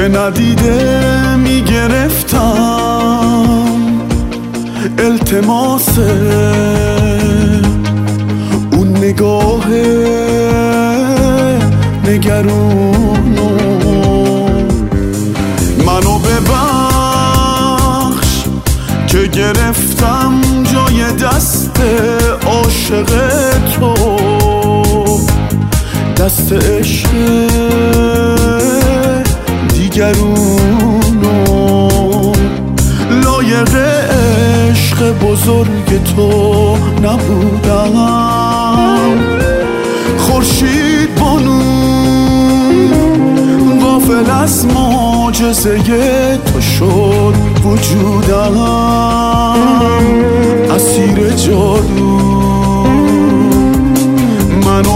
که ندیده میگرفتم التماس اون نگاه نگرونو. منو ببخش که گرفتم جای دست عاشق تو، دست عشق دیگرونو. لایق عشق بزرگ تو نبودم، خورشید بانو غافل از معجزه تو شد وجودم، اسیر جادو. منو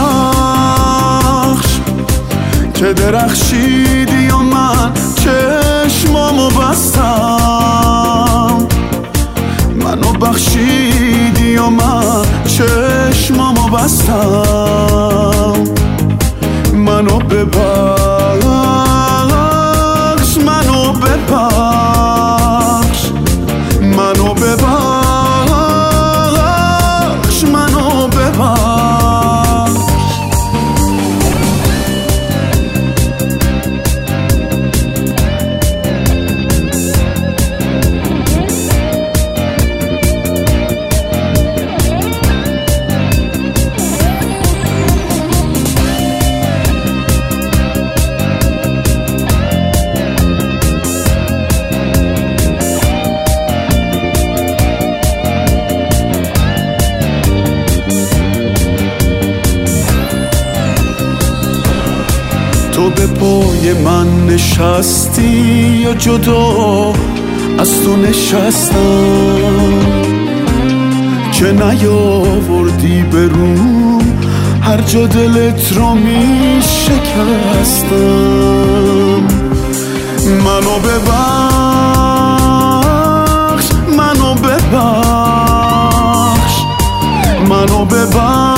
ببخش که درخشیدی و من چشمامو بستم، منو بخشیدی و من چشمامو بستم. منو ببخش، منو ببخش، منو ببخش، منو ببخش. تو به پای من نشستی یا جدا از تو نشستم، که نیاوردی به روم هر جا دلت رو می شکستم. منو ببخش، منو ببخش، منو ببخش.